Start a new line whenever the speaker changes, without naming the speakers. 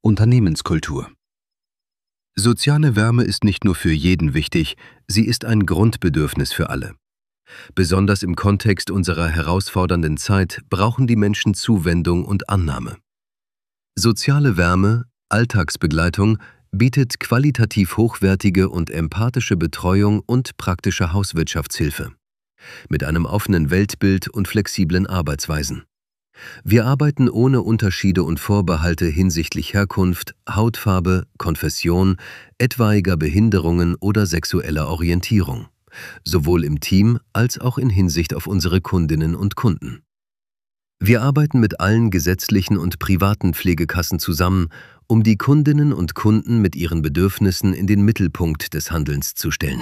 Unternehmenskultur. Soziale Wärme ist nicht nur für jeden wichtig, sie ist ein Grundbedürfnis für alle. Besonders im Kontext unserer herausfordernden Zeit brauchen die Menschen Zuwendung und Annahme. Soziale Wärme, Alltagsbegleitung, bietet qualitativ hochwertige und empathische Betreuung und praktische Hauswirtschaftshilfe. Mit einem offenen Weltbild und flexiblen Arbeitsweisen. Wir arbeiten ohne Unterschiede und Vorbehalte hinsichtlich Herkunft, Hautfarbe, Konfession, etwaiger Behinderungen oder sexueller Orientierung, sowohl im Team als auch in Hinsicht auf unsere Kundinnen und Kunden. Wir arbeiten mit allen gesetzlichen und privaten Pflegekassen zusammen, um die Kundinnen und Kunden mit ihren Bedürfnissen in den Mittelpunkt des Handelns zu stellen.